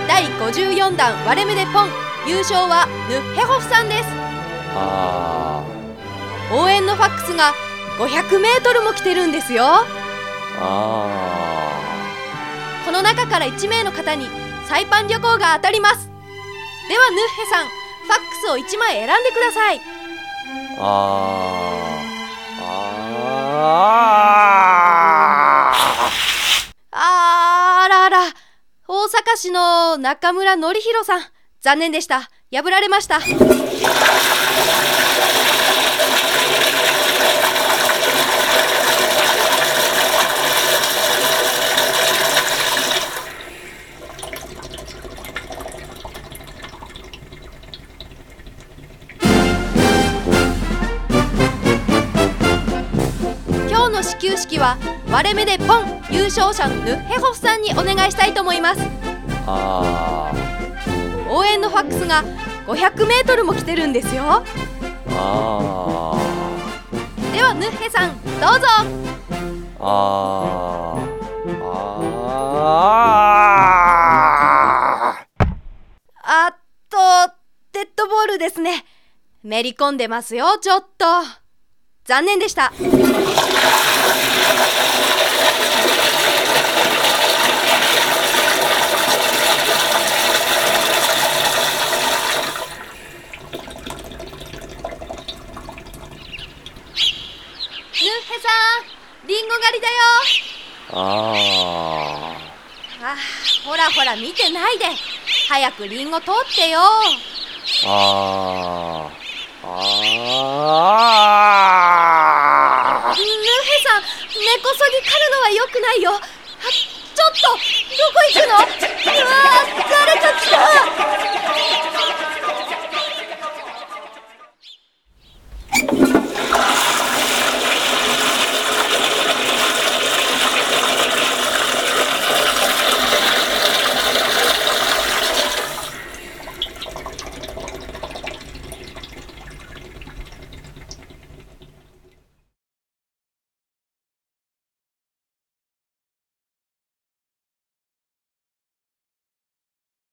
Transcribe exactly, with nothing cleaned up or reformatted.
だいごじゅうよんだん割れ目でポン、優勝はヌッヘホフさんです。 あ応援のファックスがごひゃくメートルも来てるんですよ。 あこの中からいちめいの方にサイパン旅行が当たります。ではヌッヘさん、ファックスをいちまい選んでください。 あああらら、大阪市の中村典弘さん、残念でした。破られました。今日の始球式は割れ目でポン、優勝者のヌッヘホフさんにお願いしたいと思います。 あ応援のファックスがごひゃくメートルも来てるんですよ。 あではヌッヘさん、どうぞ。 あああっと、デッドボールですね。めり込んでますよ、ちょっと。残念でした。ヌッヘさん、リンゴ狩りだよ。 ああ、ほらほら見てないで、早くリンゴ取ってよ。 ああヌッヘさん、根こそぎ狩るのは良くないよ。あ、ちょっとどこ行くの。うわー、誰か来た。